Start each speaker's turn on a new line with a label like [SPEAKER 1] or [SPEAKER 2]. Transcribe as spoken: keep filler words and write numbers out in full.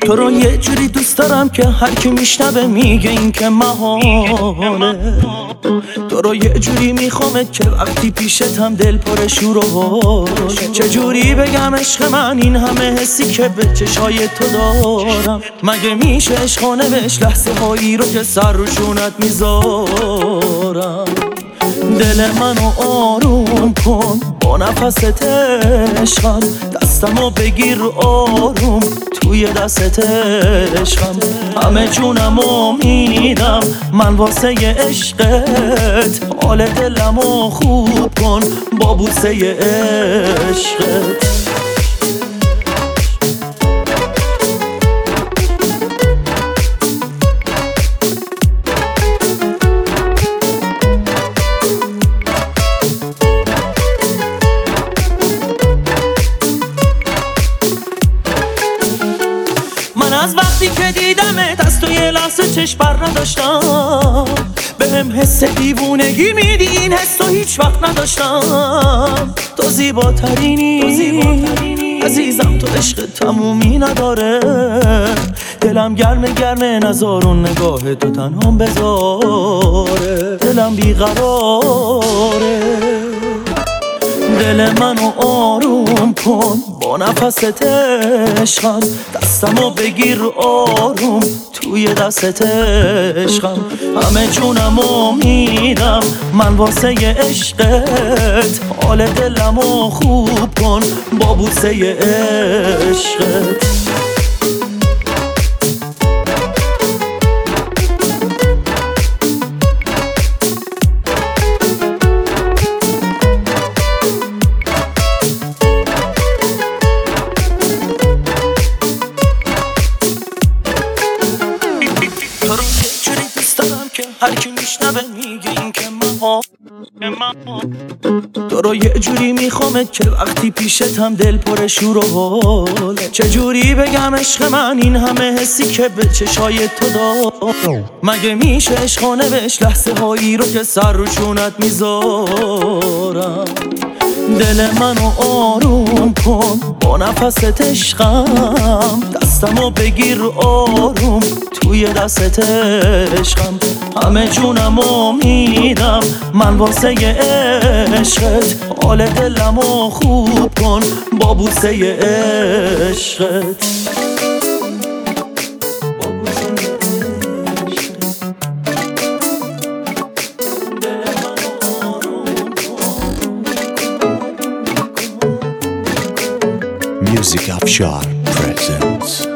[SPEAKER 1] تو رو یه جوری دوست دارم که هر کی میشنوه میگه این که محاله. تو رو یه جوری میخوامت که وقتی پیشتم دل پر شور و حاله. چجوری بگم عشق من این همه حسی که به چشای تو دارم؟ مگه میشه عشقانه بهش لحظه هایی رو که سر روشونت میذارم؟ دل منو آروم کن با نفست عشقم، دستمو بگیر آروم توی دستت عشقم. همه جونمو میدم من واسه عشقت، حال دلمو خوب کن با بوسه عشقت. من از وقتی که دیدمت از تو یه لحظه چشم بر نداشتم، بهم حس دیوونگی میدی این حس تو هیچ وقت نداشتم. تو زیباترینی عزیزم، تو عشق تمومی نداره. دلم گرمه گرمه نزارون نگاه تو تنهام بذاره. دلم بیقراره، دل منو آروم کن با نفست عشقم، دستمو بگیر آروم توی دستت عشقم. همه جونمو میدم من واسه عشقت، حال دلمو خوب کن با بوسه عشقت. تو رو یه جوری دوست دارم که هر کی میشنوه میگه این که محاله. تو رو یه جوری میخوامت که وقتی پیشتم دل پر شور و حاله. چجوری بگم عشق من این همه حسی که به چشای تو دارم؟ مگه میشه عشقانه بهش لحظه هایی رو که سر روشونت میذارم؟ دل منو آروم کن با نفست عشقم، دستمو بگیر آروم توی دستت عشقم. همه جونمو میدم من واسه عشقت، حال دلمو خوب کن با بوسه عشقت.
[SPEAKER 2] Music Afshar presents